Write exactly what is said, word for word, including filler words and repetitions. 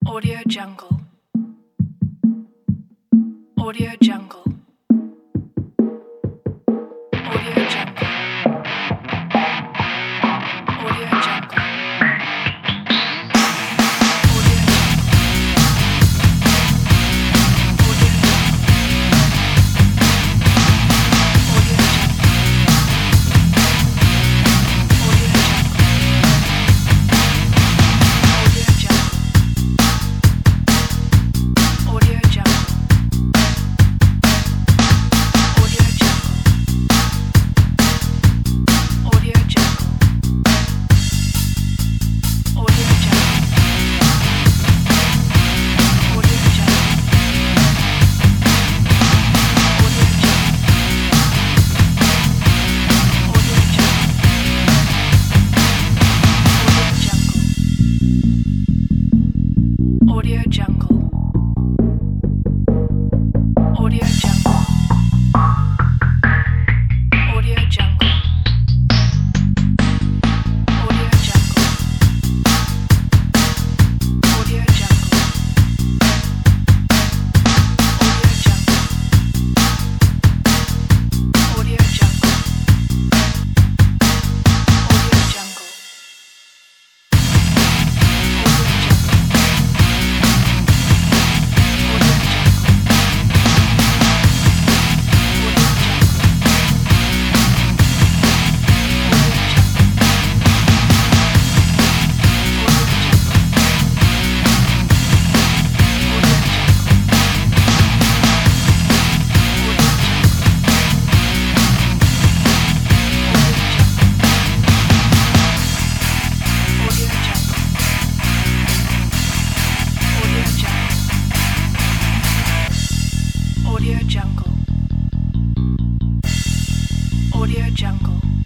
Audio Jungle. Audio Jungle. Audio Jungle. Audio Jungle. Audio Jungle. Audio Jungle. Audio Jungle. Audio Jungle. Audio Jungle. Audio Jungle. Audio Jungle. Audio Jungle. Audio Jungle. Audio Jungle.